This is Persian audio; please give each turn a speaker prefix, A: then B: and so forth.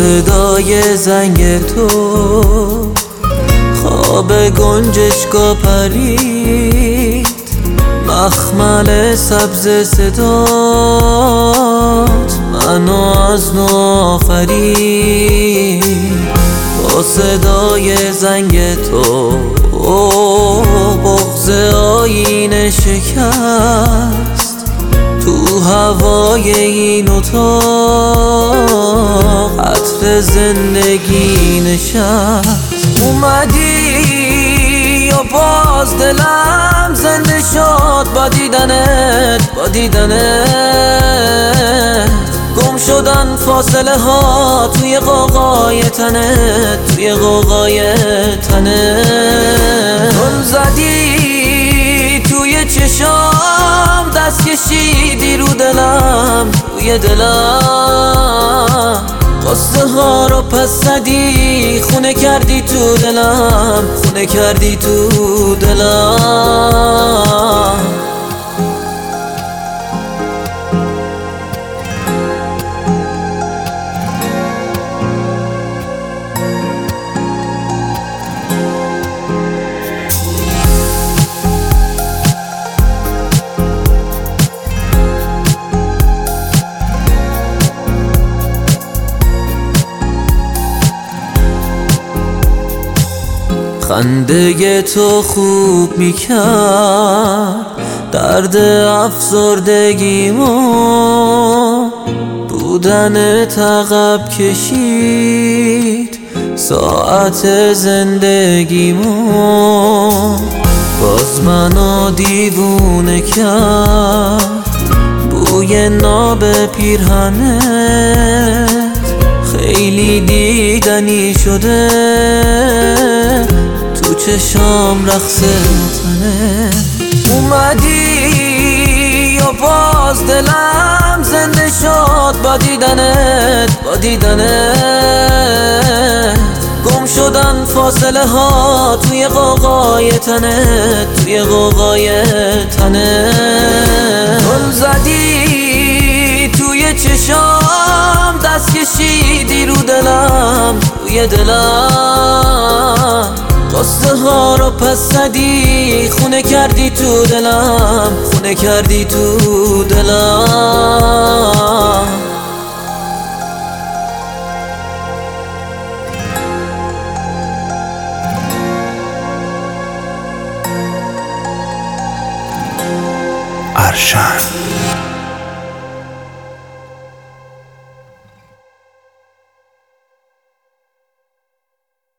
A: صدای زنگ تو خواب گنجشکا پرید، مخمل سبز صدات منو از نو آفرید. با صدای زنگ تو بغض آینه شکست، تو هوای این اتاق عطر زندگی نشست. اومدی یا باز دلم زنده شد با دیدنت، با دیدنت. گم شدن فاصله ها توی قوقای تنت، توی قوقای تنت. گل زدی توی چشام، دست کشیدی رو دلم، روی دلم. قصه ها رو پس زدی، خونه کردی تو دلم، خونه کردی تو دلم. خنده تو خوب میکرد درد افسردگیمو، بودنت عقب کشید ساعت زندگیمو. باز منو دیوونه کرد بوی ناب پیرهنت، خیلی دیدنی شده تو چشام رقص تنه. اومدی یا باز دلم زنده شد با دیدنت، با دیدنت. گم شدن فاصله ها توی قوقای تنت، توی قوقای تنت. گل زدی توی چشام، دست کشیدی رو دلم، روی دلم. قصه ها رو پس زدی، خونه کردی تو دلم، خونه کردی تو دلم.
B: ارشن